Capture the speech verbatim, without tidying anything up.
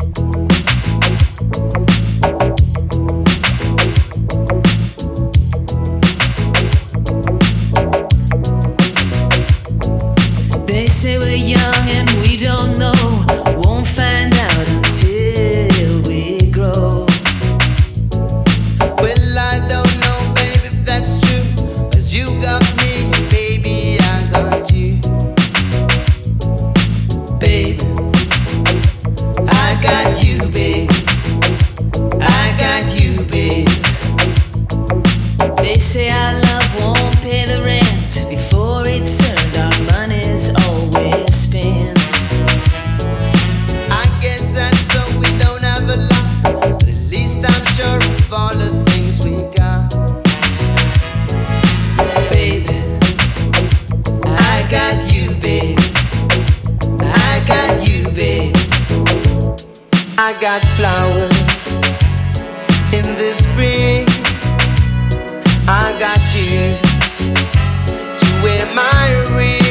They say we're young and we don't know, won't find out until we grow. Well, I don't know, baby, if that's true, 'cause you got me, baby, I got you. Babe, I got you, babe. I got you, babe. they say our love won't pay the rent before it's earned, our money's always spent. I guess that's so we don't have a lot, but at least I'm sure of all the things we got. Baby, I got you, babe. I got you, babe. I got flowers in the spring. I got you to wear my ring.